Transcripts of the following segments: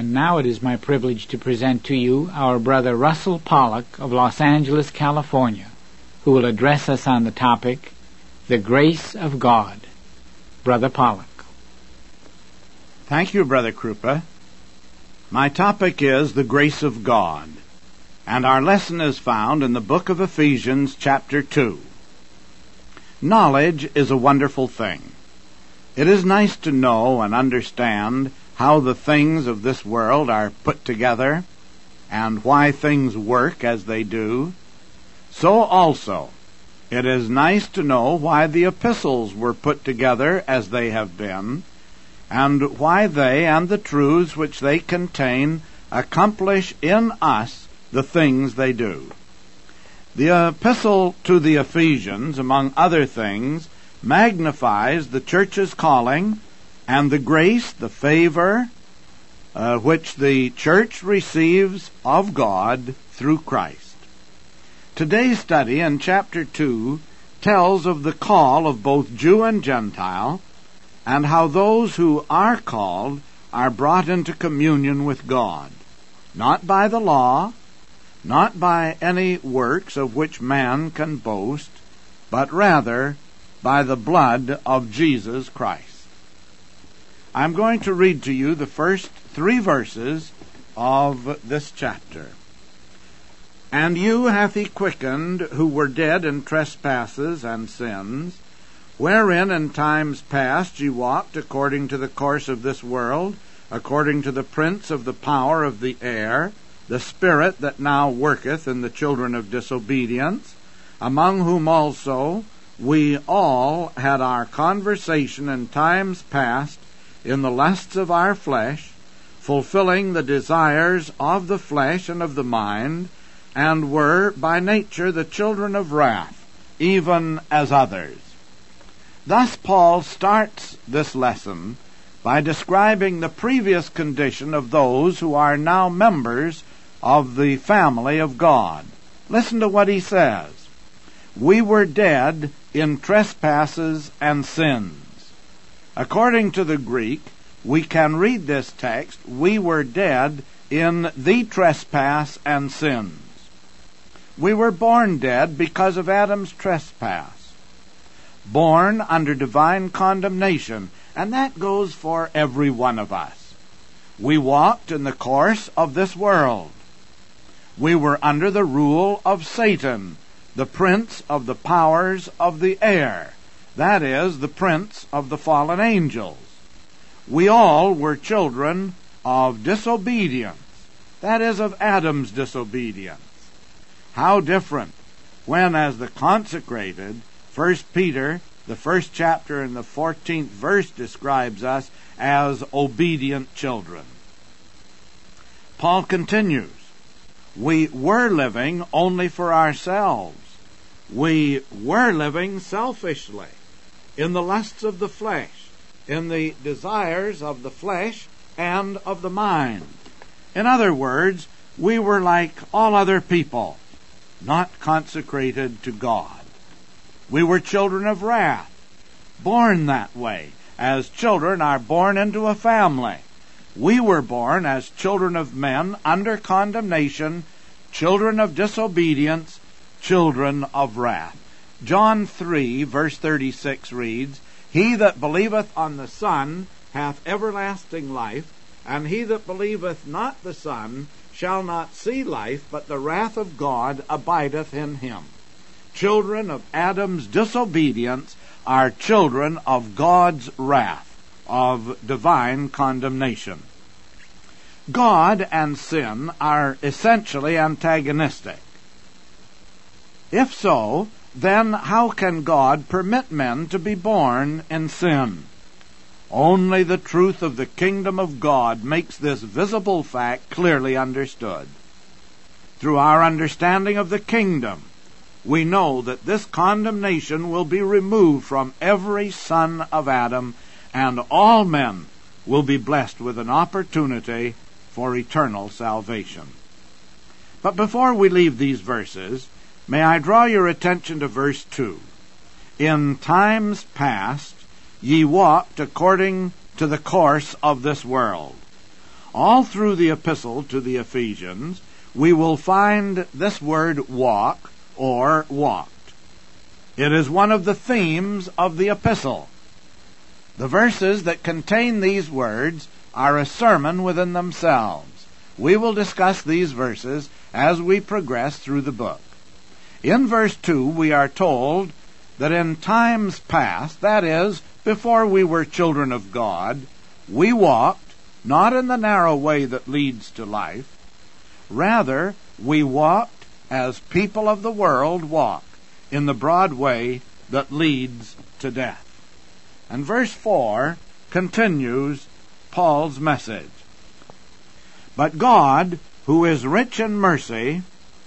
And now it is my privilege to present to you our brother Russell Pollock of Los Angeles, California, who will address us on the topic, The Grace of God. Brother Pollock. Thank you, Brother Krupa. My topic is the grace of God, and our lesson is found in the book of Ephesians, chapter 2. Knowledge is a wonderful thing. It is nice to know and understand how the things of this world are put together and why things work as they do. So also, it is nice to know why the epistles were put together as they have been, and why they and the truths which they contain accomplish in us the things they do. The epistle to the Ephesians, among other things, magnifies the church's calling and the grace, the favor, which the church receives of God through Christ. Today's study in chapter 2 tells of the call of both Jew and Gentile, and how those who are called are brought into communion with God, not by the law, not by any works of which man can boast, but rather by the blood of Jesus Christ. I'm going to read to you the first 3 verses of this chapter. And you hath he quickened, who were dead in trespasses and sins, wherein in times past ye walked according to the course of this world, according to the prince of the power of the air, the spirit that now worketh in the children of disobedience, among whom also we all had our conversation in times past in the lusts of our flesh, fulfilling the desires of the flesh and of the mind, and were by nature the children of wrath, even as others. Thus Paul starts this lesson by describing the previous condition of those who are now members of the family of God. Listen to what he says. We were dead in trespasses and sins. According to the Greek, we can read this text, we were dead in the trespass and sins. We were born dead because of Adam's trespass, born under divine condemnation, and that goes for every one of us. We walked in the course of this world. We were under the rule of Satan, the prince of the powers of the air, that is, the prince of the fallen angels. We all were children of disobedience, that is, of Adam's disobedience. How different when, as the consecrated, 1 Peter, the 1st chapter and the 14th verse describes us as obedient children. Paul continues, we were living only for ourselves. We were living selfishly, in the lusts of the flesh, in the desires of the flesh and of the mind. In other words, we were like all other people, not consecrated to God. We were children of wrath, born that way, as children are born into a family. We were born as children of men under condemnation, children of disobedience, children of wrath. John 3, verse 36 reads, He that believeth on the Son hath everlasting life, and he that believeth not the Son shall not see life, but the wrath of God abideth in him. Children of Adam's disobedience are children of God's wrath, of divine condemnation. God and sin are essentially antagonistic. If so, then how can God permit men to be born in sin? Only the truth of the kingdom of God makes this visible fact clearly understood. Through our understanding of the kingdom, we know that this condemnation will be removed from every son of Adam, and all men will be blessed with an opportunity for eternal salvation. But before we leave these verses, may I draw your attention to verse 2. In times past ye walked according to the course of this world. All through the epistle to the Ephesians, we will find this word walk or walked. It is one of the themes of the epistle. The verses that contain these words are a sermon within themselves. We will discuss these verses as we progress through the book. In verse 2, we are told that in times past, that is, before we were children of God, we walked not in the narrow way that leads to life. Rather, we walked as people of the world walk, in the broad way that leads to death. And verse 4 continues Paul's message. But God, who is rich in mercy,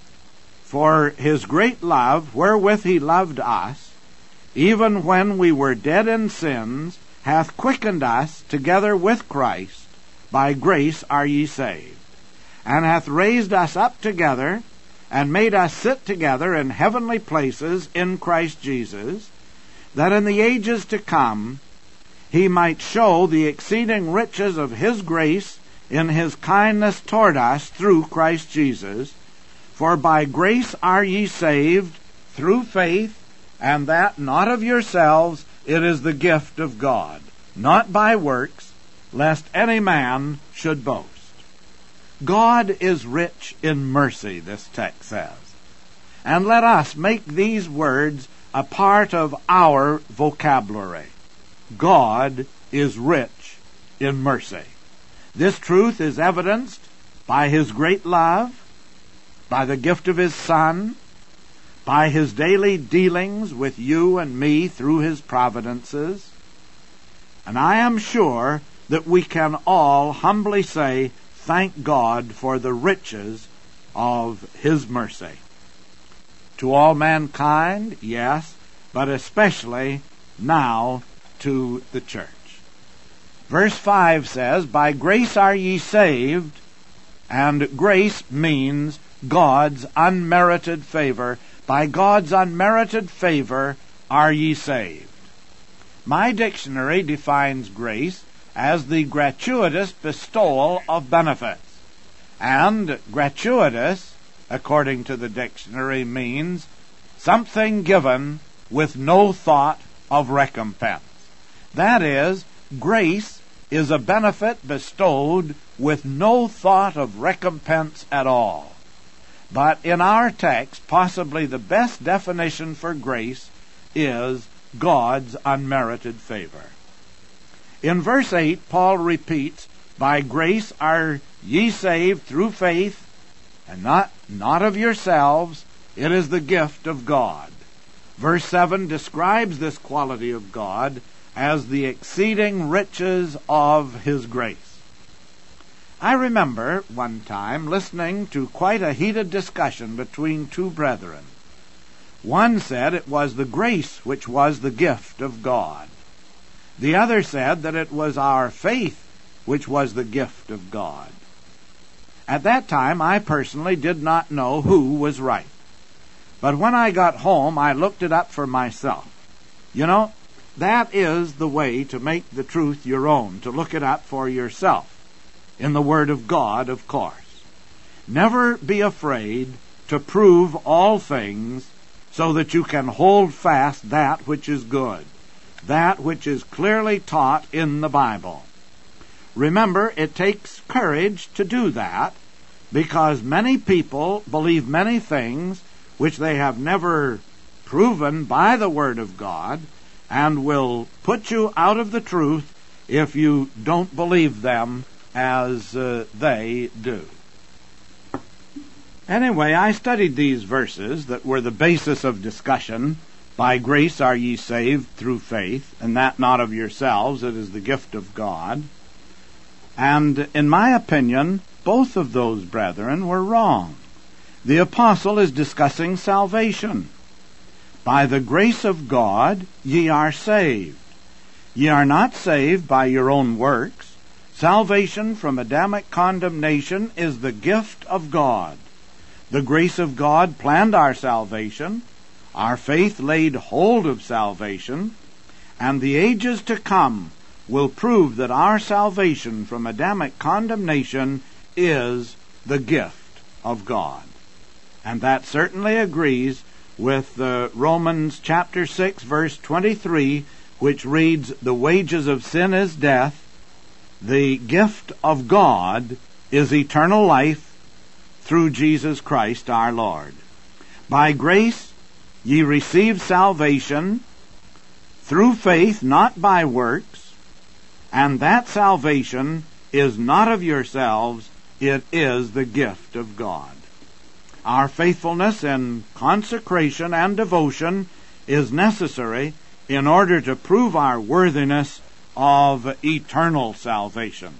for his great love wherewith he loved us, even when we were dead in sins, hath quickened us together with Christ. By grace are ye saved, and hath raised us up together, and made us sit together in heavenly places in Christ Jesus, that in the ages to come he might show the exceeding riches of his grace in his kindness toward us through Christ Jesus. For by grace are ye saved through faith, and that not of yourselves, it is the gift of God, not by works, lest any man should boast. God is rich in mercy, this text says. And let us make these words a part of our vocabulary. God is rich in mercy. This truth is evidenced by his great love, by the gift of his Son, by his daily dealings with you and me through his providences. And I am sure that we can all humbly say, thank God for the riches of his mercy. To all mankind, yes, but especially now to the church. Verse 5 says, by grace are ye saved, and grace means God's unmerited favor. By God's unmerited favor are ye saved. My dictionary defines grace as the gratuitous bestowal of benefits. And gratuitous, according to the dictionary, means something given with no thought of recompense. That is, grace is a benefit bestowed with no thought of recompense at all. But in our text, possibly the best definition for grace is God's unmerited favor. In verse 8, Paul repeats, by grace are ye saved through faith, and not of yourselves, it is the gift of God. Verse 7 describes this quality of God as the exceeding riches of his grace. I remember one time listening to quite a heated discussion between two brethren. One said it was the grace which was the gift of God. The other said that it was our faith which was the gift of God. At that time, I personally did not know who was right. But when I got home, I looked it up for myself. You know, that is the way to make the truth your own, to look it up for yourself. In the Word of God, of course. Never be afraid to prove all things so that you can hold fast that which is good, that which is clearly taught in the Bible. Remember, it takes courage to do that, because many people believe many things which they have never proven by the Word of God, and will put you out of the truth if you don't believe them as they do. Anyway, I studied these verses that were the basis of discussion. By grace are ye saved through faith, and that not of yourselves, it is the gift of God. And in my opinion, both of those brethren were wrong. The apostle is discussing salvation. By the grace of God ye are saved. Ye are not saved by your own works. Salvation from Adamic condemnation is the gift of God. The grace of God planned our salvation. Our faith laid hold of salvation. And the ages to come will prove that our salvation from Adamic condemnation is the gift of God. And that certainly agrees with Romans chapter 6, verse 23, which reads, "The wages of sin is death. The gift of God is eternal life through Jesus Christ our Lord. By grace ye receive salvation through faith, not by works, and that salvation is not of yourselves, it is the gift of God." Our faithfulness in consecration and devotion is necessary in order to prove our worthiness of eternal salvation.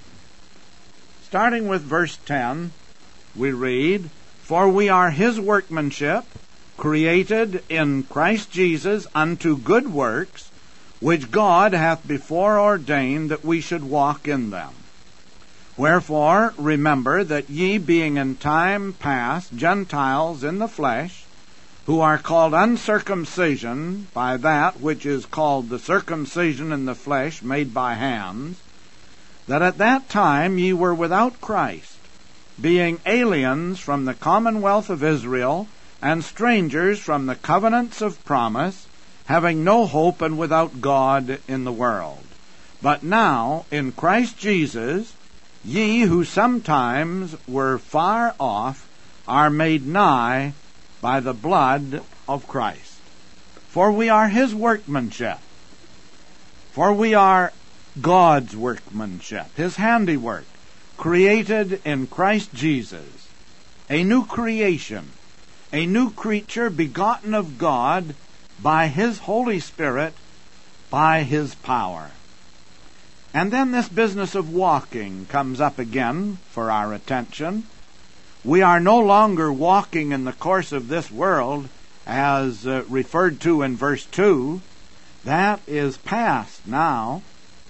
Starting with verse 10, we read, "For we are his workmanship, created in Christ Jesus unto good works, which God hath before ordained that we should walk in them. Wherefore, remember that ye, being in time past Gentiles in the flesh, who are called uncircumcision by that which is called the circumcision in the flesh made by hands, that at that time ye were without Christ, being aliens from the commonwealth of Israel, and strangers from the covenants of promise, having no hope and without God in the world. But now, in Christ Jesus, ye who sometimes were far off are made nigh by the blood of Christ. For we are his workmanship. For we are God's workmanship, his handiwork, created in Christ Jesus, a new creation, a new creature begotten of God by his Holy Spirit, by his power. And then this business of walking comes up again for our attention. We are no longer walking in the course of this world as referred to in verse 2. That is past now.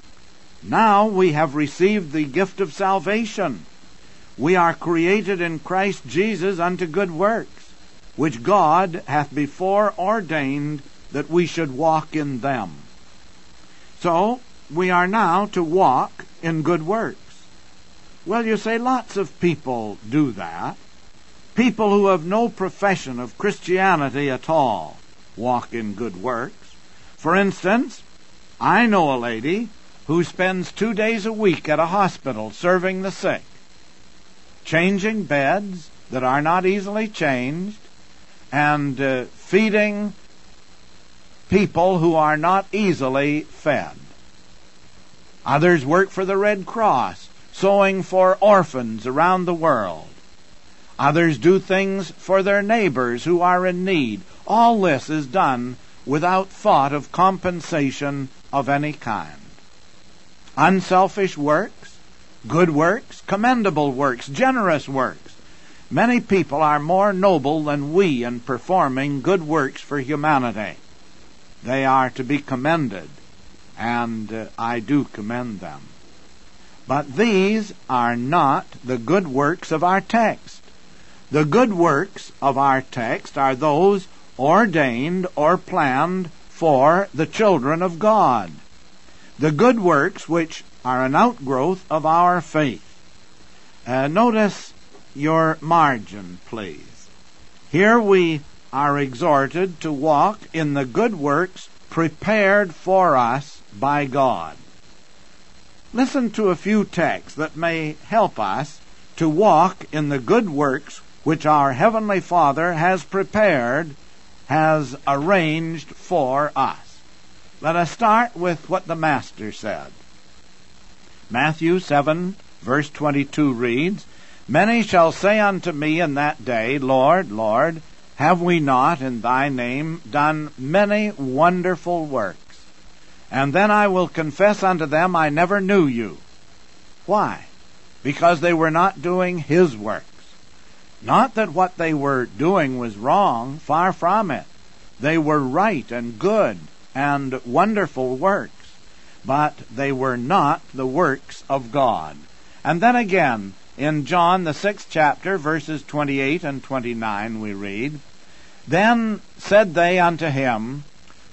Now we have received the gift of salvation. We are created in Christ Jesus unto good works, which God hath before ordained that we should walk in them. So, we are now to walk in good works. Well, you say lots of people do that. People who have no profession of Christianity at all walk in good works. For instance, I know a lady who spends 2 days a week at a hospital serving the sick, changing beds that are not easily changed, and feeding people who are not easily fed. Others work for the Red Cross, sewing for orphans around the world. Others do things for their neighbors who are in need. All this is done without thought of compensation of any kind. Unselfish works, good works, commendable works, generous works. Many people are more noble than we in performing good works for humanity. They are to be commended, and I do commend them. But these are not the good works of our text. The good works of our text are those ordained or planned for the children of God. The good works which are an outgrowth of our faith. Notice your margin, please. Here we are exhorted to walk in the good works prepared for us by God. Listen to a few texts that may help us to walk in the good works which our Heavenly Father has prepared, has arranged for us. Let us start with what the Master said. Matthew 7, verse 22 reads, "Many shall say unto me in that day, Lord, Lord, have we not in thy name done many wonderful works? And then I will confess unto them, I never knew you." Why? Because they were not doing his works. Not that what they were doing was wrong, far from it. They were right and good and wonderful works, but they were not the works of God. And then again, in John, the 6th chapter, verses 28 and 29, we read, "Then said they unto him,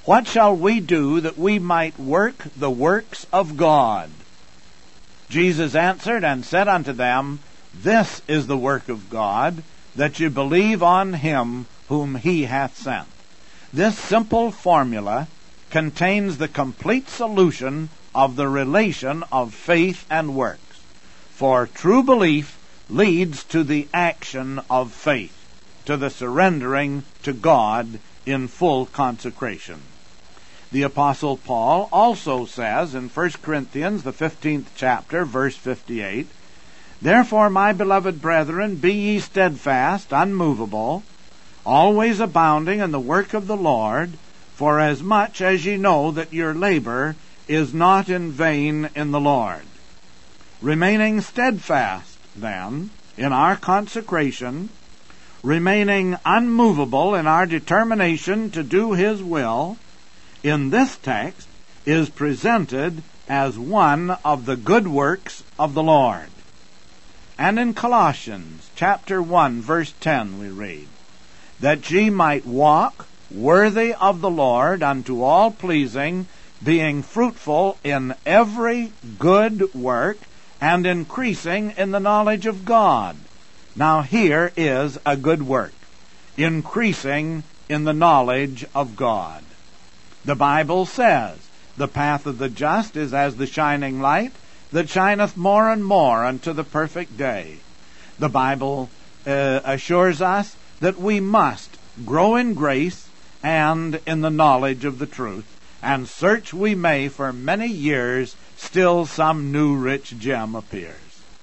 What shall we do that we might work the works of God? Jesus answered and said unto them, This is the work of God, that you believe on him whom he hath sent. This simple formula contains the complete solution of the relation of faith and works. For true belief leads to the action of faith, to the surrendering to God in full consecration. The Apostle Paul also says in 1 Corinthians, the 15th chapter, verse 58, Therefore, my beloved brethren, be ye steadfast, unmovable, always abounding in the work of the Lord, for as much as ye know that your labor is not in vain in the Lord. Remaining steadfast, then, in our consecration, remaining unmovable in our determination to do his will, in this text is presented as one of the good works of the Lord. And in Colossians chapter 1, verse 10 we read, That ye might walk worthy of the Lord unto all pleasing, being fruitful in every good work, and increasing in the knowledge of God. Now here is a good work, increasing in the knowledge of God. The Bible says, The path of the just is as the shining light, that shineth more and more unto the perfect day. The Bible assures us that we must grow in grace and in the knowledge of the truth, and search we may for many years, still some new rich gem appears.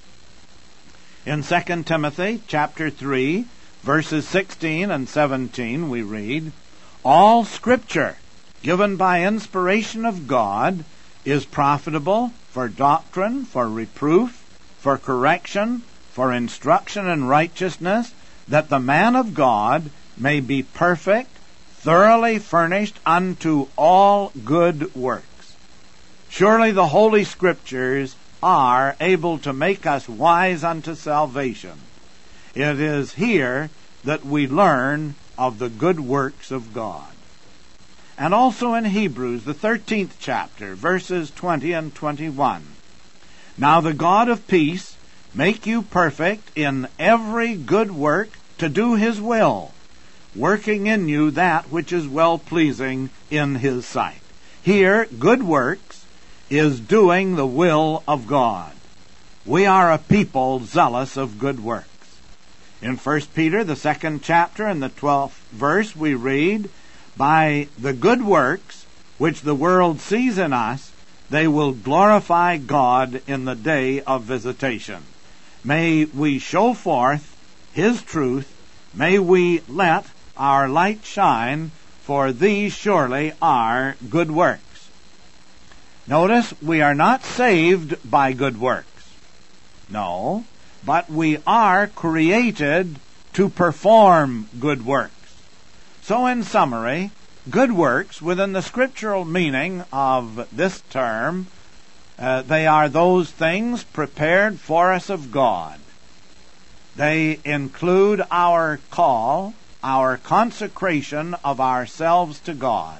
In 2 Timothy chapter 3, verses 16 and 17, we read, All Scripture, given by inspiration of God, is profitable for doctrine, for reproof, for correction, for instruction in righteousness, that the man of God may be perfect, thoroughly furnished unto all good works. Surely the Holy Scriptures are able to make us wise unto salvation. It is here that we learn of the good works of God. And also in Hebrews, the 13th chapter, verses 20 and 21. Now the God of peace make you perfect in every good work to do his will, working in you that which is well-pleasing in his sight. Here, good works is doing the will of God. We are a people zealous of good works. In 1 Peter, the 2nd chapter, and the 12th verse, we read, By the good works which the world sees in us, they will glorify God in the day of visitation. May we show forth his truth. May we let our light shine, for these surely are good works. Notice, we are not saved by good works. No, but we are created to perform good works. So in summary, good works, within the scriptural meaning of this term, they are those things prepared for us of God. They include our call, our consecration of ourselves to God.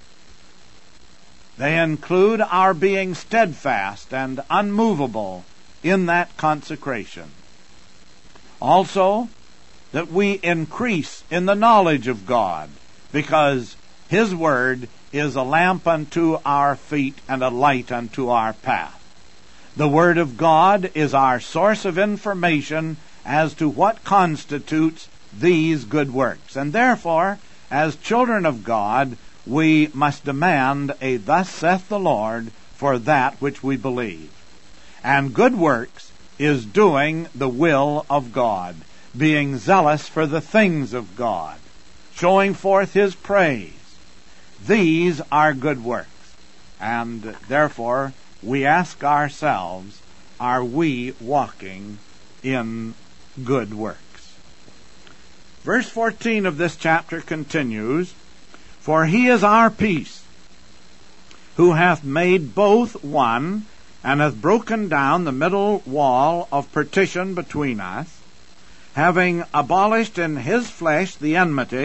They include our being steadfast and unmovable in that consecration. Also, that we increase in the knowledge of God, because his word is a lamp unto our feet and a light unto our path. The word of God is our source of information as to what constitutes these good works. And therefore, as children of God, we must demand a "Thus saith the Lord" for that which we believe. And good works is doing the will of God, being zealous for the things of God, showing forth his praise. These are good works. And therefore, we ask ourselves, are we walking in good works? Verse 14 of this chapter continues, For he is our peace, who hath made both one, and hath broken down the middle wall of partition between us, having abolished in his flesh the enmity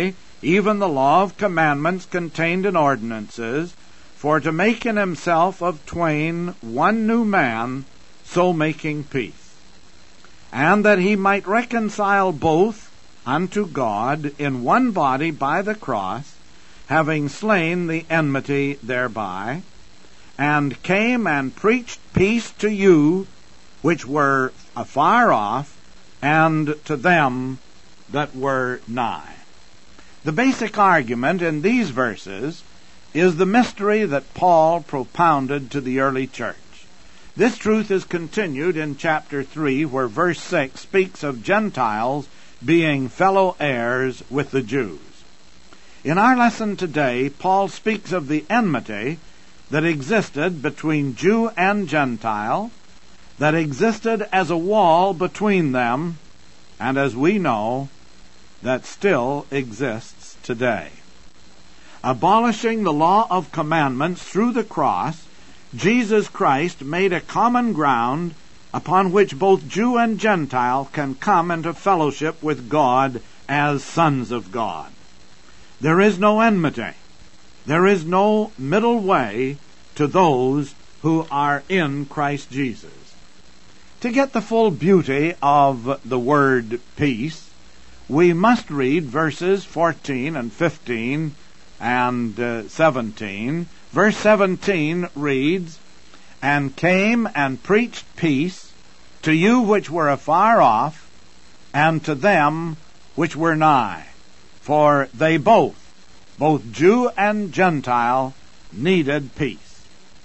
even the law of commandments contained in ordinances, for to make in himself of twain one new man, so making peace, and that he might reconcile both unto God in one body by the cross, having slain the enmity thereby, and came and preached peace to you which were afar off, and to them that were nigh. The basic argument in these verses is the mystery that Paul propounded to the early church. This truth is continued in chapter 3, where verse 6 speaks of Gentiles being fellow heirs with the Jews. In our lesson today, Paul speaks of the enmity that existed between Jew and Gentile, that existed as a wall between them, and as we know, that still exists today. Abolishing the law of commandments through the cross, Jesus Christ made a common ground upon which both Jew and Gentile can come into fellowship with God as sons of God. There is no enmity. There is no middle way to those who are in Christ Jesus. To get the full beauty of the word peace, we must read verses 14 and 15 and 17. Verse 17 reads, "And came and preached peace to you which were afar off, and to them which were nigh. For they both Jew and Gentile, needed peace."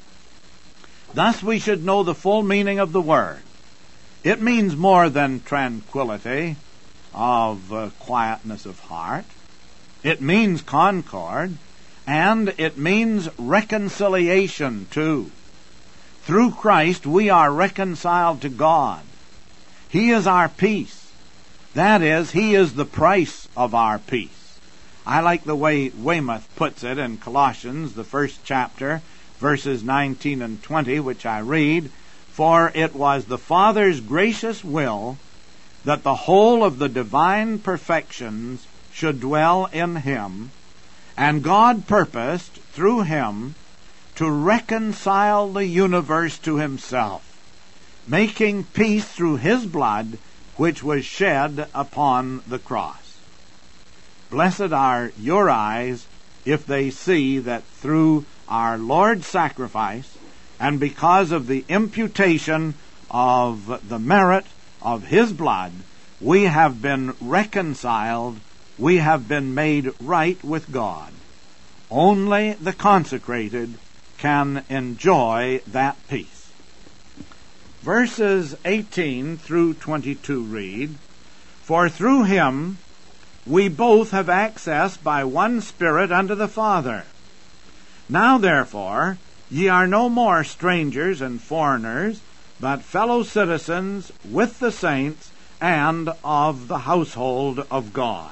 Thus we should know the full meaning of the word. It means more than tranquility of quietness of heart. It means concord, and it means reconciliation too. Through Christ we are reconciled to God. He is our peace. That is, He is the price of our peace. I like the way Weymouth puts it in Colossians, the 1st chapter, verses 19 and 20, which I read, "For it was the Father's gracious will that the whole of the divine perfections should dwell in Him, and God purposed through Him to reconcile the universe to Himself, making peace through His blood, which was shed upon the cross." Blessed are your eyes if they see that through our Lord's sacrifice, and because of the imputation of the merit of His blood, we have been reconciled, we have been made right with God. Only the consecrated can enjoy that peace. Verses 18 through 22 read, "For through Him we both have access by one Spirit unto the Father. Now therefore ye are no more strangers and foreigners, but fellow citizens with the saints and of the household of God."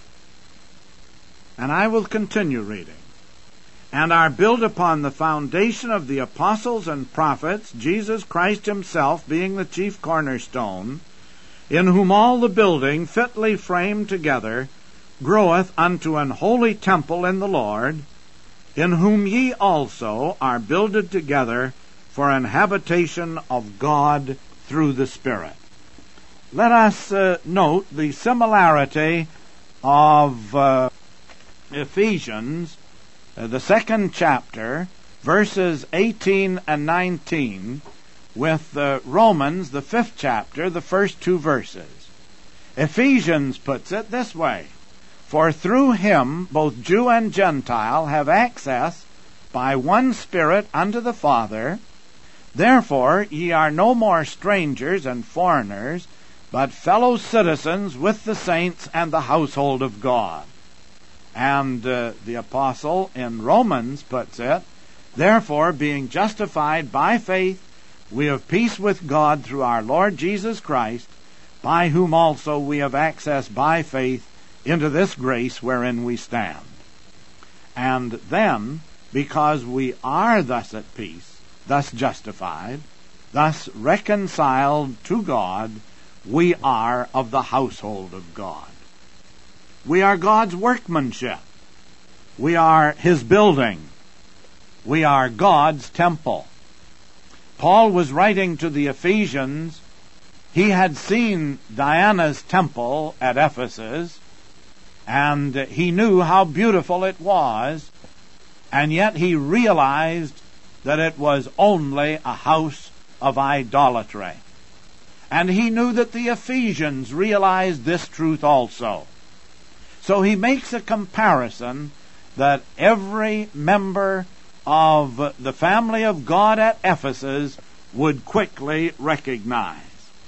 And I will continue reading. "And are built upon the foundation of the apostles and prophets, Jesus Christ Himself being the chief cornerstone, in whom all the building fitly framed together groweth unto an holy temple in the Lord, in whom ye also are builded together for an habitation of God through the Spirit." Let us note the similarity of Ephesians, the 2nd chapter, verses 18 and 19, with Romans, the 5th chapter, the first 2 verses. Ephesians puts it this way, "For through Him both Jew and Gentile have access by one Spirit unto the Father. Therefore ye are no more strangers and foreigners, but fellow citizens with the saints and the household of God." And the apostle in Romans puts it, "Therefore, being justified by faith, we have peace with God through our Lord Jesus Christ, by whom also we have access by faith into this grace wherein we stand." And then, because we are thus at peace, thus justified, thus reconciled to God, we are of the household of God. We are God's workmanship. We are His building. We are God's temple. Paul was writing to the Ephesians. He had seen Diana's temple at Ephesus, and he knew how beautiful it was, and yet he realized that it was only a house of idolatry. And he knew that the Ephesians realized this truth also. So he makes a comparison that every member of the family of God at Ephesus would quickly recognize.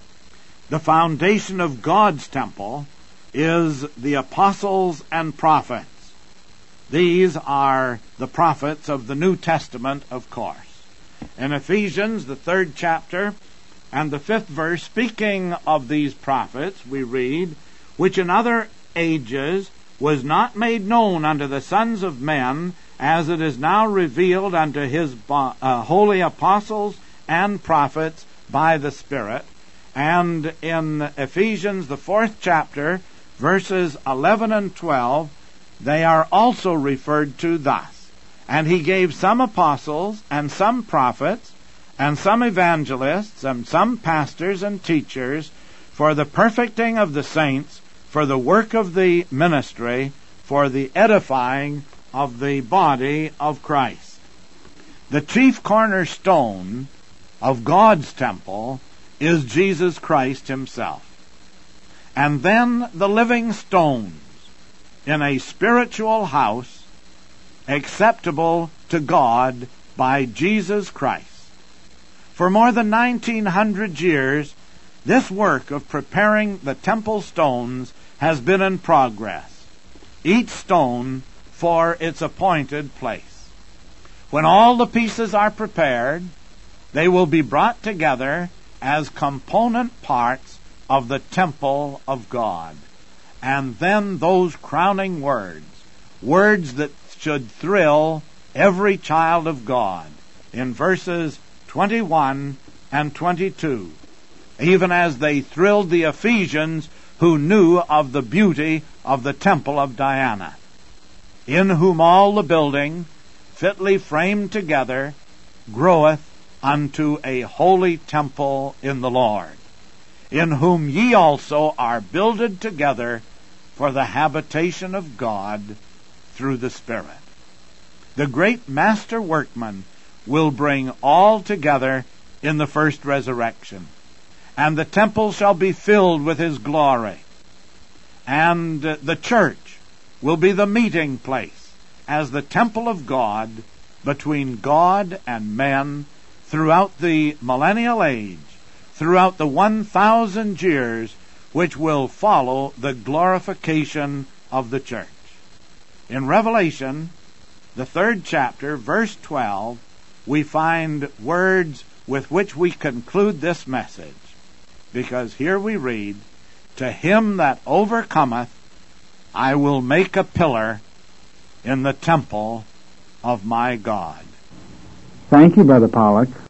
The foundation of God's temple is the apostles and prophets. These are the prophets of the New Testament, of course. In Ephesians, the 3rd chapter and the 5th verse, speaking of these prophets, we read, which in other ages was not made known unto the sons of men, as it is now revealed unto his holy apostles and prophets by the Spirit. And in Ephesians, the 4th chapter, verses 11 and 12, they are also referred to thus. And he gave some apostles, and some prophets, and some evangelists, and some pastors and teachers, for the perfecting of the saints, for the work of the ministry, for the edifying of the body of Christ. The chief cornerstone of God's temple is Jesus Christ Himself. And then the living stones in a spiritual house acceptable to God by Jesus Christ. For more than 1900 years, this work of preparing the temple stones has been in progress, each stone for its appointed place. When all the pieces are prepared, they will be brought together as component parts of the temple of God. And then those crowning words that should thrill every child of God, in verses 21 and 22, even as they thrilled the Ephesians who knew of the beauty of the temple of Diana, in whom all the building, fitly framed together, groweth unto a holy temple in the Lord, in whom ye also are builded together for the habitation of God through the Spirit. The great master workman will bring all together in the first resurrection, and the temple shall be filled with His glory, and the church will be the meeting place as the temple of God between God and men throughout the millennial age, throughout the 1,000 years which will follow the glorification of the church. In Revelation, the 3rd chapter, verse 12, we find words with which we conclude this message, because here we read, to him that overcometh I will make a pillar in the temple of my God. Thank you, Brother Pollock.